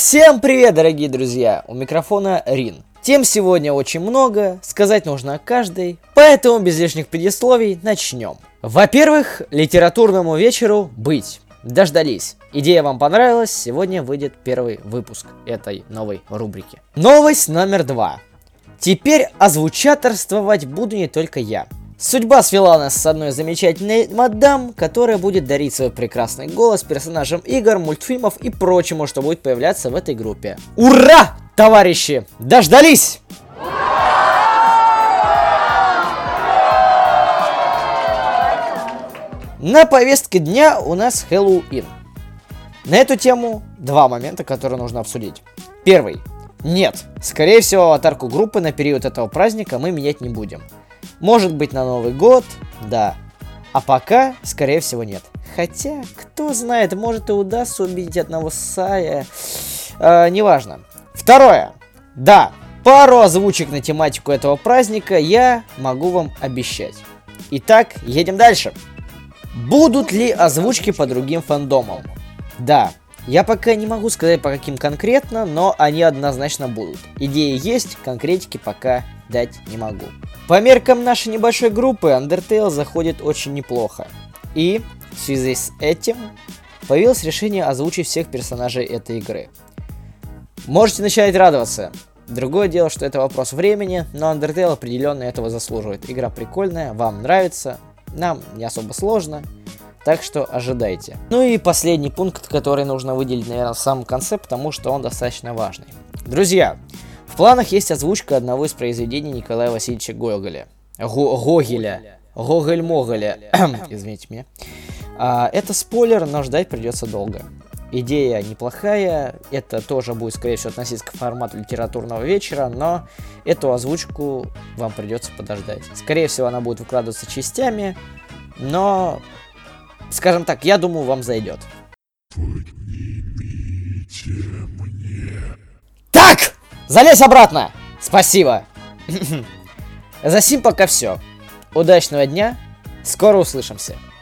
Всем привет, дорогие друзья! У микрофона Рин. Тем сегодня очень много, сказать нужно о каждой, поэтому без лишних предисловий начнем. Во-первых, литературному вечеру быть. Дождались. Идея вам понравилась, сегодня выйдет первый выпуск этой новой рубрики. Новость номер 2. Теперь озвучаторствовать буду не только я. Судьба свела нас с одной замечательной мадам, которая будет дарить свой прекрасный голос персонажам игр, мультфильмов и прочему, что будет появляться в этой группе. Ура, товарищи! Дождались! На повестке дня у нас Хэллоуин. На эту тему два момента, которые нужно обсудить. Первый. Нет, скорее всего, аватарку группы на период этого праздника мы менять не будем. Может быть, на Новый год, да. А пока, скорее всего, нет. Хотя, кто знает, может и удастся убедить одного Сая. Неважно. Второе. Да, пару озвучек на тематику этого праздника я могу вам обещать. Итак, едем дальше. Будут ли озвучки по другим фандомам? Да. Я пока не могу сказать по каким конкретно, но они однозначно будут. Идеи есть, конкретики пока дать не могу. По меркам нашей небольшой группы, Undertale заходит очень неплохо. И в связи с этим появилось решение озвучить всех персонажей этой игры. Можете начать радоваться. Другое дело, что это вопрос времени, но Undertale определенно этого заслуживает. Игра прикольная, вам нравится, нам не особо сложно. Так что ожидайте. Ну и последний пункт, который нужно выделить, наверное, в самом конце, потому что он достаточно важный. Друзья, в планах есть озвучка одного из произведений Николая Васильевича Гоголя. Гоголь-Моголя. Извините меня. Это спойлер, но ждать придется долго. Идея неплохая, это тоже будет, скорее всего, относиться к формату литературного вечера, но эту озвучку вам придется подождать. Скорее всего, она будет выкладываться частями, но... Скажем так, я думаю, вам зайдет. Поднимите мне. Так! Залезь обратно! Спасибо! За сим пока все. Удачного дня, скоро услышимся.